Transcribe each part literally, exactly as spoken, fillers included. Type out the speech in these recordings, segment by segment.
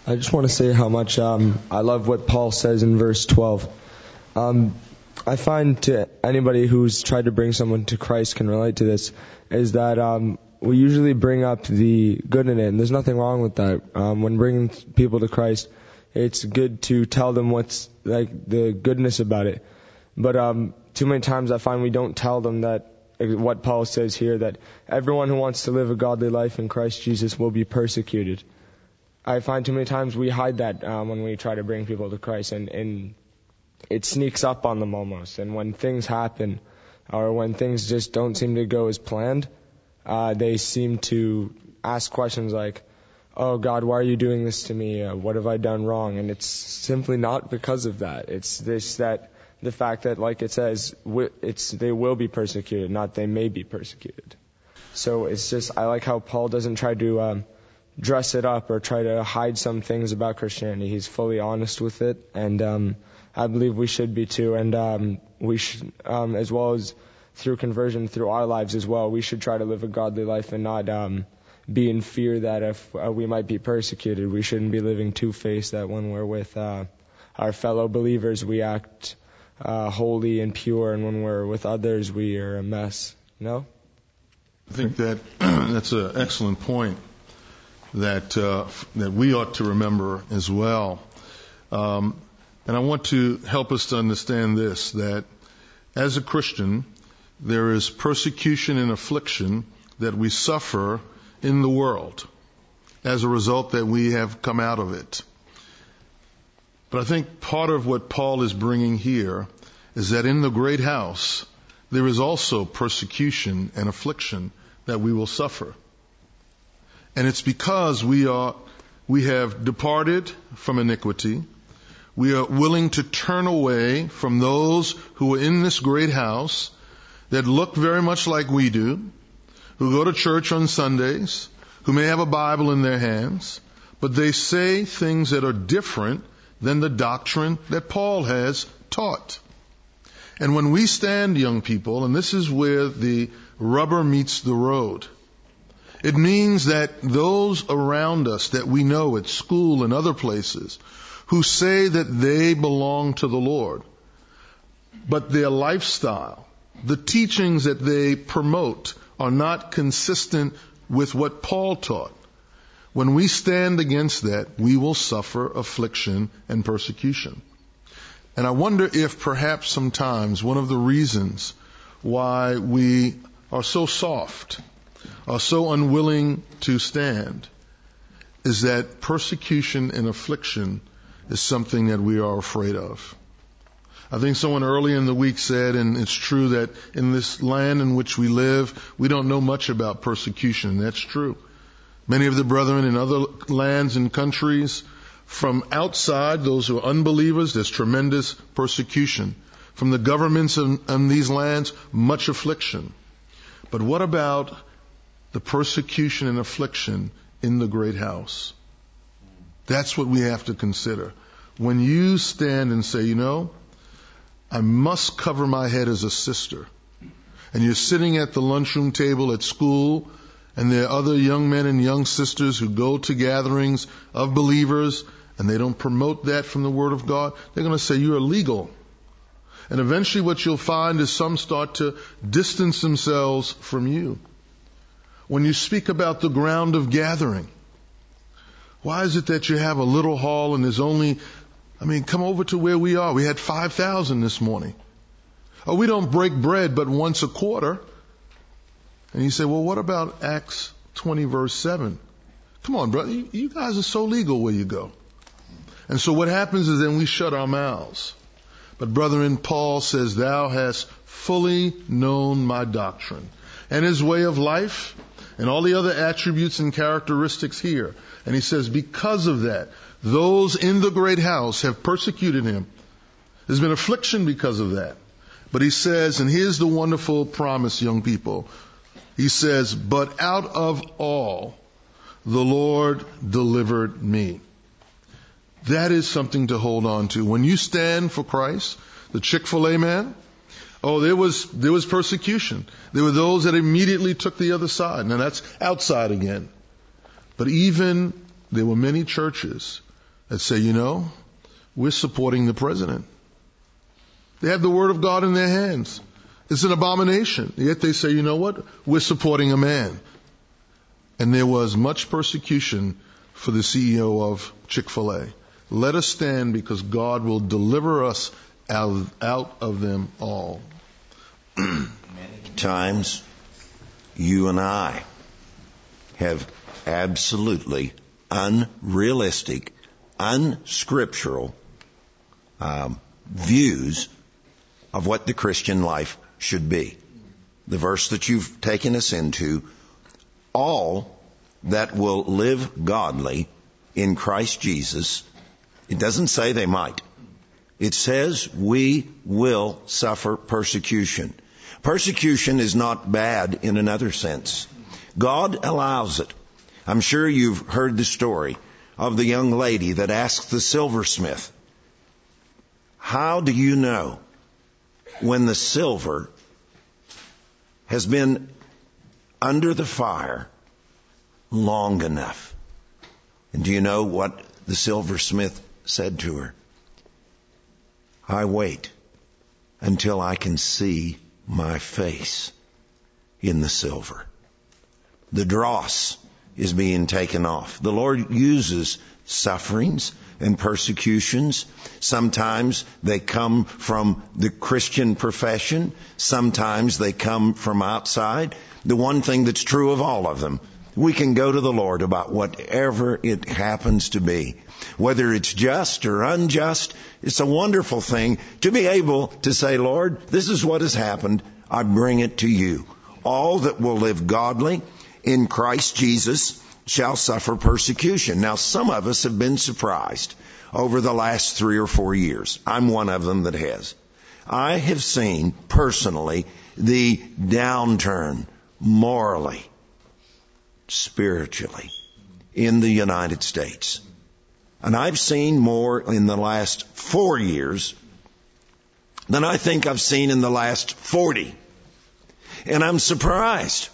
I just want to say how much um, I love what Paul says in verse twelve. Um, I find to anybody who's tried to bring someone to Christ can relate to this, is that um, we usually bring up the good in it, and there's nothing wrong with that. Um, when bringing people to Christ, it's good to tell them what's like the goodness about it. But um, too many times I find we don't tell them that what Paul says here, that everyone who wants to live a godly life in Christ Jesus will be persecuted. I find too many times we hide that um, when we try to bring people to Christ, and, and it sneaks up on them almost. And when things happen, or when things just don't seem to go as planned, uh, they seem to ask questions like, "Oh God, why are you doing this to me? Uh, what have I done wrong?" And it's simply not because of that. It's this that the fact that, like it says, it's they will be persecuted, not they may be persecuted. So it's just, I like how Paul doesn't try to um, dress it up or try to hide some things about Christianity. He's fully honest with it, and um, I believe we should be too. And um, we should, um, as well as through conversion, through our lives as well, we should try to live a godly life and not um, be in fear that if uh, we might be persecuted. We shouldn't be living two-faced, that when we're with uh, our fellow believers, we act uh, holy and pure, and when we're with others, we are a mess. No? I think that that's an excellent point that uh, that we ought to remember as well. Um, and I want to help us to understand this, that as a Christian, there is persecution and affliction that we suffer in the world as a result that we have come out of it. But I think part of what Paul is bringing here is that in the great house, there is also persecution and affliction that we will suffer. And it's because we are, we have departed from iniquity. We are willing to turn away from those who are in this great house that look very much like we do, who go to church on Sundays, who may have a Bible in their hands, but they say things that are different than the doctrine that Paul has taught. And when we stand, young people, and this is where the rubber meets the road, it means that those around us that we know at school and other places who say that they belong to the Lord, but their lifestyle, the teachings that they promote are not consistent with what Paul taught. When we stand against that, we will suffer affliction and persecution. And I wonder if perhaps sometimes one of the reasons why we are so soft, are so unwilling to stand, is that persecution and affliction is something that we are afraid of. I think someone early in the week said, and it's true, that in this land in which we live, we don't know much about persecution, and that's true. Many of the brethren in other lands and countries, from outside, those who are unbelievers, there's tremendous persecution. From the governments in, in these lands, much affliction. But what about the persecution and affliction in the great house? That's what we have to consider. When you stand and say, you know, I must cover my head as a sister, and you're sitting at the lunchroom table at school, and there are other young men and young sisters who go to gatherings of believers, and they don't promote that from the Word of God, they're going to say you're illegal. And eventually what you'll find is some start to distance themselves from you. When you speak about the ground of gathering, why is it that you have a little hall and there's only, I mean, come over to where we are. We had five thousand this morning. Oh, we don't break bread but once a quarter. And you say, well, what about Acts twenty verse seven? Come on, brother. You, you guys are so legal where you go. And so what happens is then we shut our mouths. But brethren, Paul says, thou hast fully known my doctrine and his way of life and all the other attributes and characteristics here. And he says, because of that, those in the great house have persecuted him. There's been affliction because of that. But he says, and here's the wonderful promise, young people. He says, but out of all, the Lord delivered me. That is something to hold on to. When you stand for Christ, the Chick-fil-A man, oh, there was, there was persecution. There were those that immediately took the other side. Now that's outside again. But even there were many churches that say, you know, we're supporting the president. They have the word of God in their hands. It's an abomination. Yet they say, you know what? We're supporting a man. And there was much persecution for the C E O of Chick-fil-A. Let us stand because God will deliver us out, out of them all. Many times, you and I have absolutely unrealistic, unscriptural um, views of what the Christian life should be. The verse that you've taken us into, all that will live godly in Christ Jesus, it doesn't say they might. It says we will suffer persecution. Persecution is not bad in another sense. God allows it. I'm sure you've heard the story of the young lady that asked the silversmith, how do you know when the silver has been under the fire long enough? And do you know what the silversmith said to her? I wait until I can see my face in the silver. The dross is being taken off. The Lord uses sufferings and persecutions. Sometimes they come from the Christian profession. Sometimes they come from outside. The one thing that's true of all of them, we can go to the Lord about whatever it happens to be. Whether it's just or unjust, it's a wonderful thing to be able to say, Lord, this is what has happened. I bring it to you. All that will live godly in Christ Jesus shall suffer persecution. Now, some of us have been surprised over the last three or four years. I'm one of them that has. I have seen personally the downturn morally, spiritually in the United States. And I've seen more in the last four years than I think I've seen in the last forty. And I'm surprised.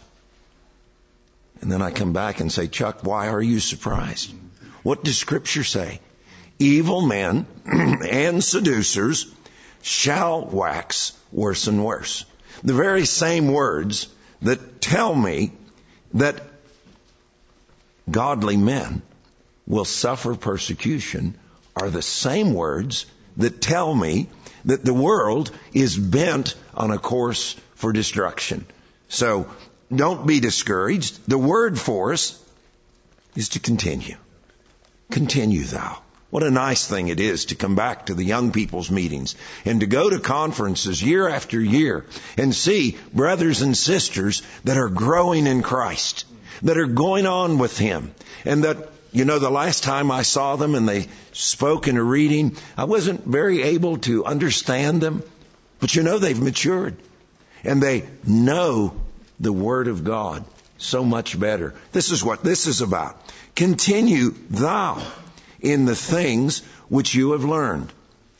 And then I come back and say, Chuck, why are you surprised? What does Scripture say? Evil men and seducers shall wax worse and worse. The very same words that tell me that godly men will suffer persecution are the same words that tell me that the world is bent on a course for destruction. So don't be discouraged. The word for us is to continue. Continue thou. What a nice thing it is to come back to the young people's meetings and to go to conferences year after year and see brothers and sisters that are growing in Christ, that are going on with Him. And that, you know, the last time I saw them and they spoke in a reading, I wasn't very able to understand them. But you know, they've matured and they know the Word of God so much better. This is what this is about. Continue thou in the things which you have learned.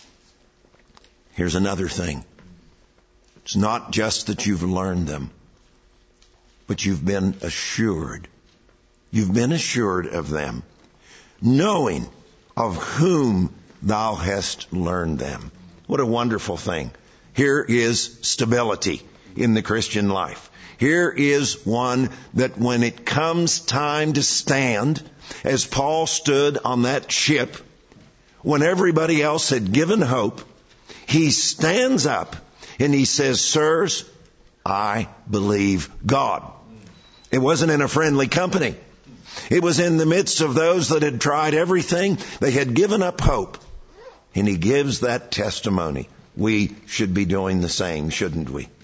Here's another thing. It's not just that you've learned them, but you've been assured. You've been assured of them, knowing of whom thou hast learned them. What a wonderful thing. Here is stability in the Christian life. Here is one that when it comes time to stand, as Paul stood on that ship, when everybody else had given hope, he stands up and he says, sirs, I believe God. It wasn't in a friendly company. It was in the midst of those that had tried everything. They had given up hope. And he gives that testimony. We should be doing the same, shouldn't we?